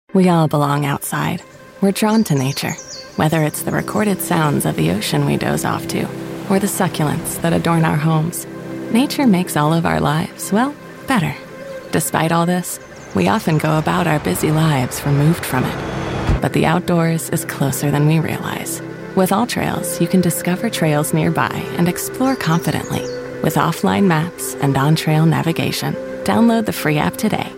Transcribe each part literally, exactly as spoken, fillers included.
We all belong outside. We're drawn to nature, whether it's the recorded sounds of the ocean we doze off to, or the succulents that adorn our homes. Nature makes all of our lives, well, better. Despite all this, we often go about our busy lives removed from it. But the outdoors is closer than we realize. With AllTrails, you can discover trails nearby and explore confidently. With offline maps and on-trail navigation, download the free app today.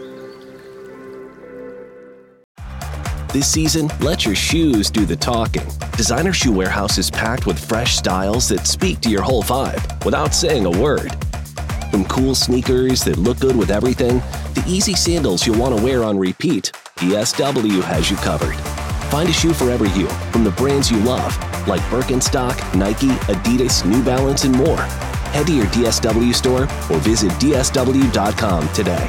This season, let your shoes do the talking. Designer Shoe Warehouse is packed with fresh styles that speak to your whole vibe without saying a word. From cool sneakers that look good with everything, to easy sandals you'll want to wear on repeat, D S W has you covered. Find a shoe for every you from the brands you love, like Birkenstock, Nike, Adidas, New Balance, and more. Head to your D S W store or visit D S W dot com today.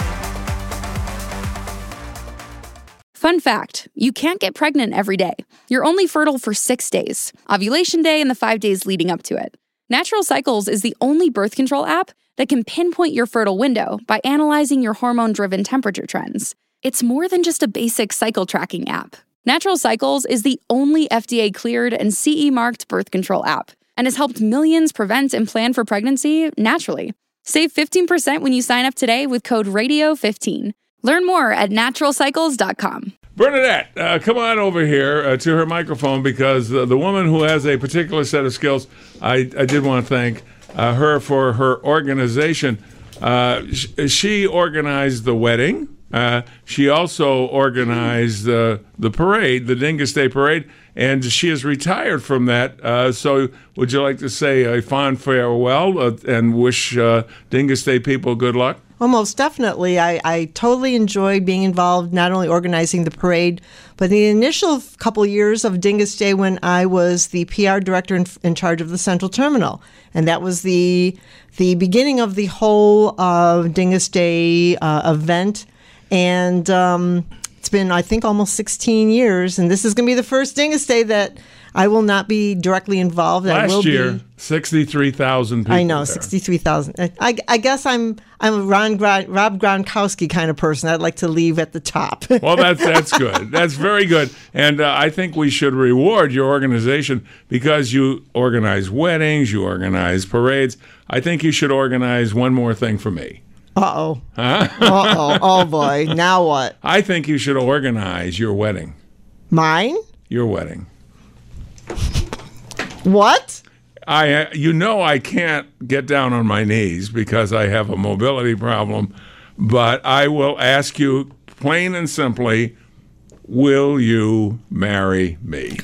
Fun fact, you can't get pregnant every day. You're only fertile for six days, ovulation day and the five days leading up to it. Natural Cycles is the only birth control app that can pinpoint your fertile window by analyzing your hormone-driven temperature trends. It's more than just a basic cycle tracking app. Natural Cycles is the only F D A-cleared and C E-marked birth control app and has helped millions prevent and plan for pregnancy naturally. Save fifteen percent when you sign up today with code radio fifteen. Learn more at natural cycles dot com. Bernadette, uh, come on over here uh, to her microphone, because uh, the woman who has a particular set of skills, I, I did want to thank uh, her for her organization. Uh, sh- she organized the wedding. Uh, she also organized uh, the parade, the Dingus Day Parade, and she is retired from that. Uh, so would you like to say a fond farewell uh, and wish uh, Dingus Day people good luck? Well, most definitely. I, I totally enjoyed being involved, not only organizing the parade, but the initial couple years of Dingus Day when I was the P R director in, in charge of the Central Terminal. And that was the the beginning of the whole uh, Dingus Day uh, event. And um, it's been, I think, almost sixteen years. And this is going to be the first Dingus Day that I will not be directly involved. Last I will year, be, sixty-three thousand people. I know, there. sixty-three thousand. I, I guess I'm I'm a Ron Gra- Rob Gronkowski kind of person. I'd like to leave at the top. Well, that's that's good. That's very good. And uh, I think we should reward your organization, because you organize weddings, you organize parades. I think you should organize one more thing for me. Uh-oh. Huh? Uh-oh. Oh, boy. Now what? I think you should organize your wedding. Mine? Your wedding. What? I, you know, I can't get down on my knees because I have a mobility problem, but I will ask you plain and simply, will you marry me?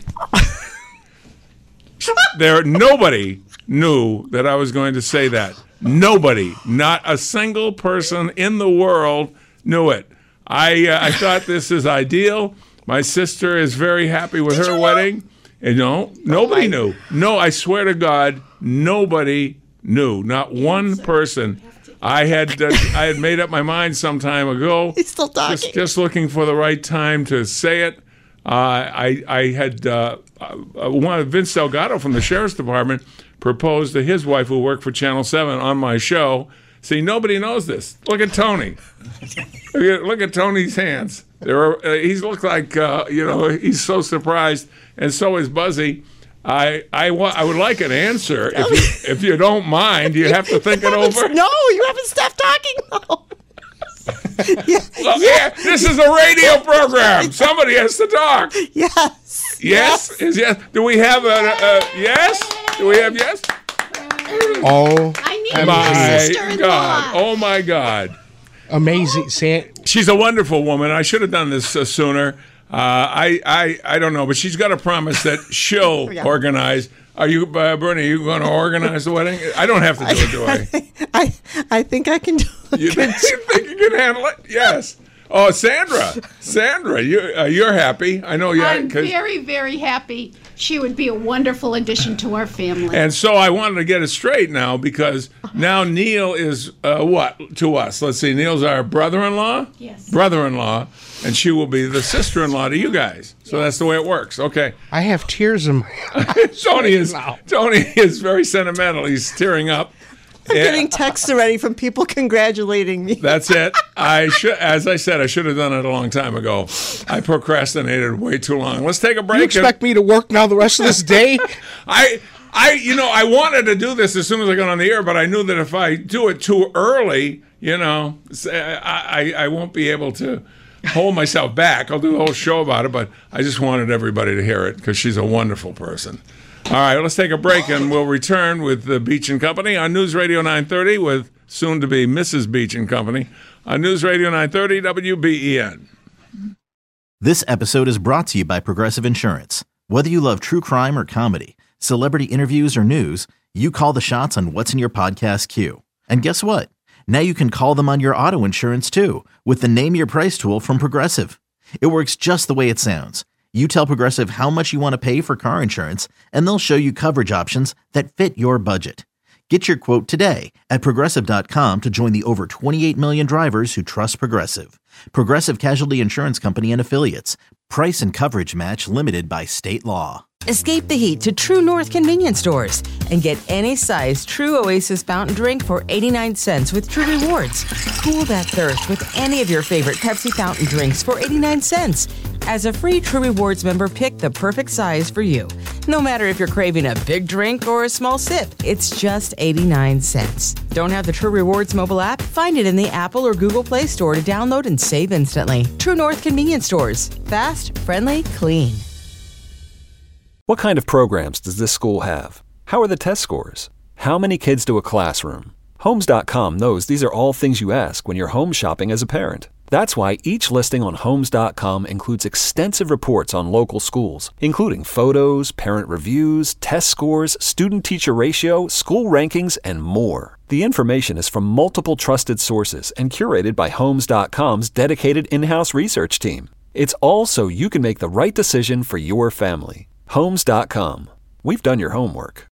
There, nobody knew that I was going to say that. Nobody, not a single person in the world knew it. I, uh, I thought this is ideal. My sister is very happy with Did her you wedding. know? And no, nobody knew. No, I swear to God, nobody knew. Not one person. I had uh, I had made up my mind some time ago. He's still talking. Just, just looking for the right time to say it. Uh, I I had uh, uh, one of Vince Delgado from the Sheriff's Department proposed to his wife, who worked for Channel seven, on my show. See, nobody knows this. Look at Tony. look, at, look at Tony's hands. There are, uh, he looks like uh, you know he's so surprised, and so is Buzzy. I I want I would like an answer if you if you don't mind. You have to think it over. No, you haven't stopped talking. No. yeah, Well, yeah. yeah, this is a radio program. Somebody has to talk. Yes. Yes? Is yes? Do we have a, a yes? Do we have yes? Oh, I need My my sister-in-law. God! Oh my God! amazing. San- She's a wonderful woman. I should have done this uh, sooner. Uh, I, I I don't know, but she's got a promise that she'll Yeah. organize. Are you, uh, Bernie? Are you going to organize the wedding? I don't have to do it, do I? I I think I can do You it. think, you think you can handle it? Yes. Oh, Sandra, Sandra, you uh, you're happy. I know you. I'm very, very happy. She would be a wonderful addition to our family. And so I wanted to get it straight now, because now Neil is uh, what to us? Let's see. Neil's our brother-in-law. Yes. Brother-in-law, and she will be the sister-in-law to you guys. So that's the way it works. Okay. I have tears in my eyes. Tony is now. Tony is very sentimental. He's tearing up. I'm getting texts already from people congratulating me. That's it. I should, as I said, I should have done it a long time ago. I procrastinated way too long. Let's take a break. You expect me to work now the rest of this day? I, I, you know, I wanted to do this as soon as I got on the air, but I knew that if I do it too early, you know, I, I, I won't be able to hold myself back. I'll do the whole show about it, but I just wanted everybody to hear it because she's a wonderful person. All right, let's take a break, and we'll return with the Beach and Company on News Radio nine thirty with soon-to-be Missus Beach and Company on News Radio nine thirty W B E N. This episode is brought to you by Progressive Insurance. Whether you love true crime or comedy, celebrity interviews or news, you call the shots on what's in your podcast queue. And guess what? Now you can call them on your auto insurance, too, with the Name Your Price tool from Progressive. It works just the way it sounds. You tell Progressive how much you want to pay for car insurance, and they'll show you coverage options that fit your budget. Get your quote today at Progressive dot com to join the over twenty-eight million drivers who trust Progressive. Progressive Casualty Insurance Company and Affiliates. Price and coverage match limited by state law. Escape the heat to True North convenience stores and get any size True Oasis fountain drink for eighty-nine cents with True Rewards. Cool that thirst with any of your favorite Pepsi fountain drinks for eighty-nine cents. As a free True Rewards member, pick the perfect size for you. No matter if you're craving a big drink or a small sip, it's just eighty-nine cents. Don't have the True Rewards mobile app? Find it in the Apple or Google Play Store to download and save instantly. True North convenience stores. Fast, friendly, clean. What kind of programs does this school have? How are the test scores? How many kids do a classroom? Homes dot com knows these are all things you ask when you're home shopping as a parent. That's why each listing on Homes dot com includes extensive reports on local schools, including photos, parent reviews, test scores, student-teacher ratio, school rankings, and more. The information is from multiple trusted sources and curated by Homes dot com's dedicated in-house research team. It's all so you can make the right decision for your family. Homes dot com. We've done your homework.